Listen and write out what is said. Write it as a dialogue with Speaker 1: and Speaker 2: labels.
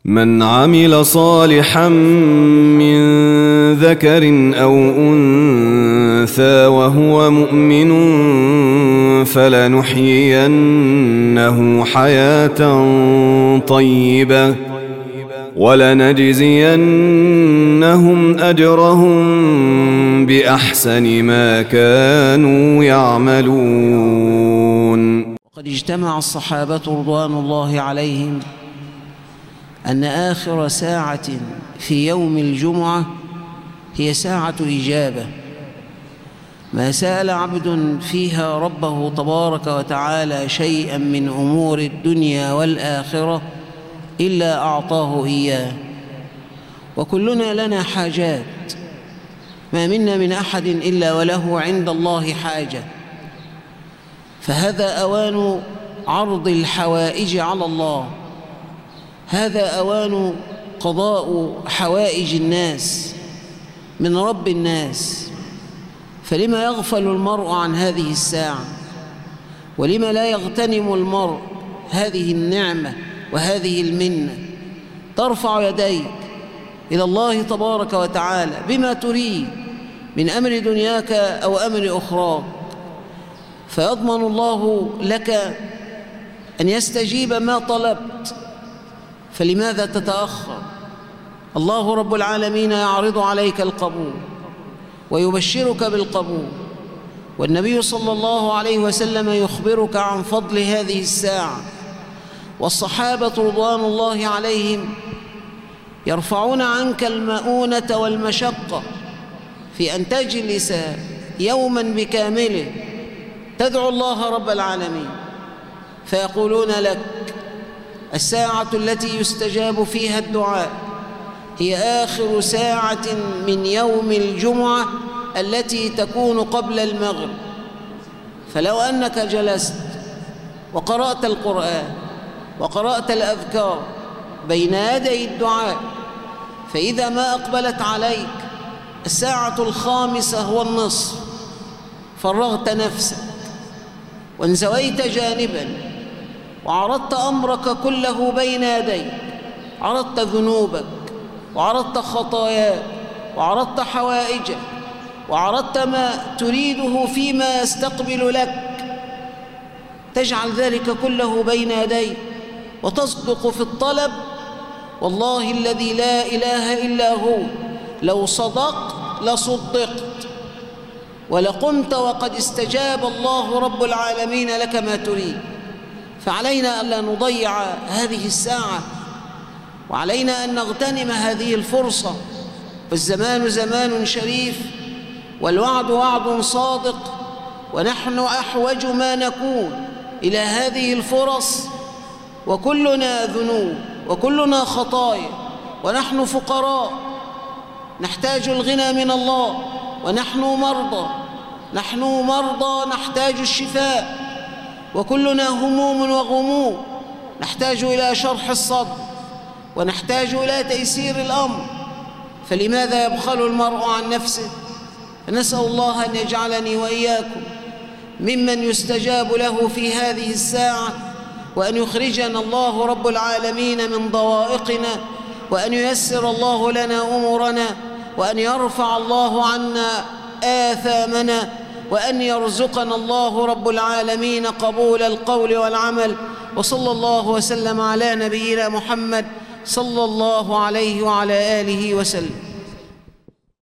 Speaker 1: من عمل صالحا من ذكر أو أنثى وهو مؤمن فلنحيينه حياة طيبة ولنجزينهم أجرهم بأحسن ما كانوا يعملون.
Speaker 2: وقد اجتمع الصحابة رضوان الله عليهم أن آخر ساعة في يوم الجمعة هي ساعة إجابة، ما سأل عبد فيها ربه تبارك وتعالى شيئا من أمور الدنيا والآخرة إلا أعطاه إياه. وكلنا لنا حاجات، ما منا من أحد إلا وله عند الله حاجة، فهذا أوان عرض الحوائج على الله، هذا أوان قضاء حوائج الناس من رب الناس. فلما يغفل المرء عن هذه الساعة؟ ولما لا يغتنم المرء هذه النعمة وهذه المنة؟ ترفع يديك إلى الله تبارك وتعالى بما تريد من أمر دنياك أو أمر أخراك، فيضمن الله لك أن يستجيب ما طلبت، فلماذا تتأخر؟ الله رب العالمين يعرض عليك القبول ويبشرك بالقبول، والنبي صلى الله عليه وسلم يخبرك عن فضل هذه الساعة. والصحابة رضوان الله عليهم يرفعون عنك المؤونة والمشقة في أن تجلس يوما بكامله تدعو الله رب العالمين، فيقولون لك: الساعة التي يستجاب فيها الدعاء هي آخر ساعة من يوم الجمعة التي تكون قبل المغرب. فلو أنك جلست وقرأت القرآن وقرأت الأذكار بين يدي الدعاء، فإذا ما أقبلت عليك الساعة الخامسة والنصف فرغت نفسك وانزويت جانبا وعرضت أمرك كله بين يديك، عرضت ذنوبك وعرضت خطاياك وعرضت حوائجك وعرضت ما تريده فيما يستقبل لك، تجعل ذلك كله بين يديك وتصدق في الطلب. والله الذي لا إله إلا هو لو صدقت لصدقت ولقمت وقد استجاب الله رب العالمين لك ما تريد. فعلينا ألا نضيع هذه الساعة، وعلينا أن نغتنم هذه الفرصة. فالزمان زمان شريف والوعد وعد صادق، ونحن أحوج ما نكون إلى هذه الفرص، وكلنا ذنوب وكلنا خطايا ونحن فقراء نحتاج الغنى من الله، ونحن مرضى نحتاج الشفاء، وكلنا هموم وغموم نحتاج إلى شرح الصدر ونحتاج إلى تيسير الأمر. فلماذا يبخل المرء عن نفسه؟ فنسأل الله أن يجعلني وإياكم ممن يستجاب له في هذه الساعة، وأن يخرجنا الله رب العالمين من ضوائقنا، وأن ييسر الله لنا أمورنا، وأن يرفع الله عنا آثامنا، وأن يرزقنا الله رب العالمين قبول القول والعمل. وصلى الله وسلم على نبينا محمد صلى الله عليه وعلى آله وسلم.